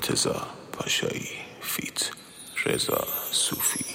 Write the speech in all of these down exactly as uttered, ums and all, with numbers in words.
مرتضی پاشایی فیت رضا صوفی.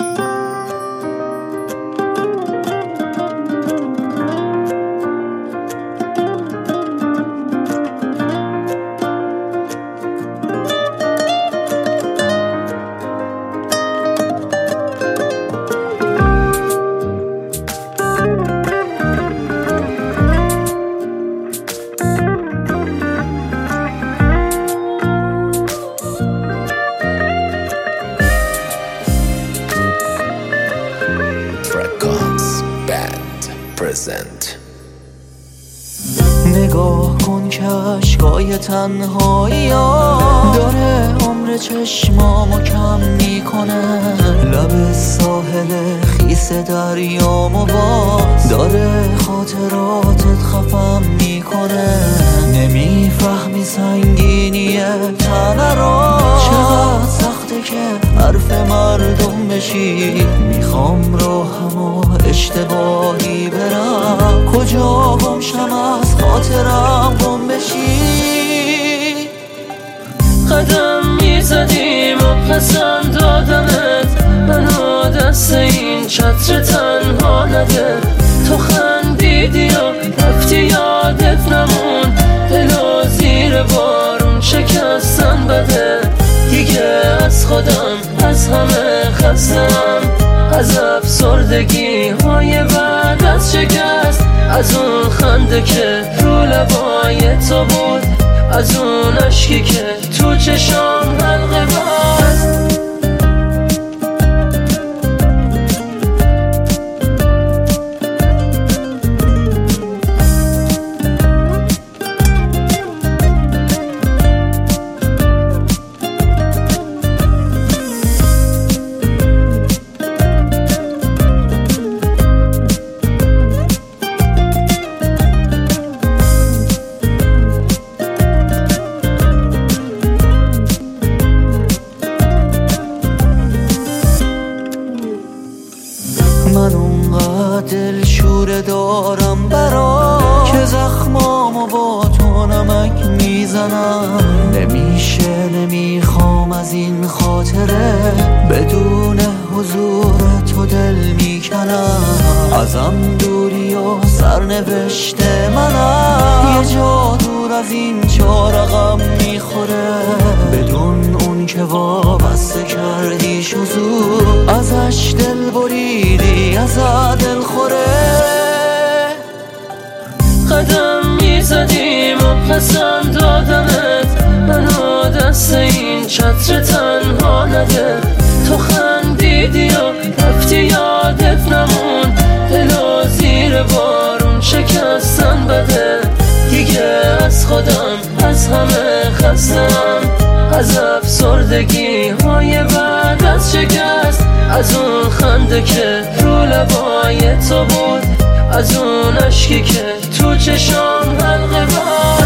نگاه کن که عشقای تنهایی ها داره عمر چشمامو کم میکنه، لب ساحل خیس دریامو باز داره خاطراتت خفم میکنه. نمیفهمی سنگینی تنه را چقدر سخته که حرف مردم بشی. میخوام راهمو اشتباهی برم، کجا گم شم از خاطرم گم بشی. قدم میزدیم و پسند دادمت، منو دست این چتر تنها نده. تو خندیدی و رفتی یادت نمون، دلو زیر بارون شکستن بده. دیگه از خودم از همه خستم، از افسردگی های بعد از شکست، از اون خنده که رو لبای تو بود، از اون عشقی که تو چشام حلقه بست. من اونقدر دل شوره دارم برا که زخمامو با تو نمک میزنم. نمیشه نمیخوام از این خاطره بدون حضور تو دل میکنم. ازم دوری و سرنوشت منم، یه جا دور از این چهار رقم میخوره. بدون اون که وابسته کردی شزور، ازش دل بریدی ازا دل خوره. قدم میزدیم و پسند دادمت، منو دست این چتر تنها نده. تو خندیدی و رفتی یادت نمون، دلو زیر بارون شکستن بده. دیگه از خودم از همه خستم، از افسردگی های بعد از شکست، از اون خنده که رو لبای تو بود، از اون عشقی که تو چشام حلقه بست.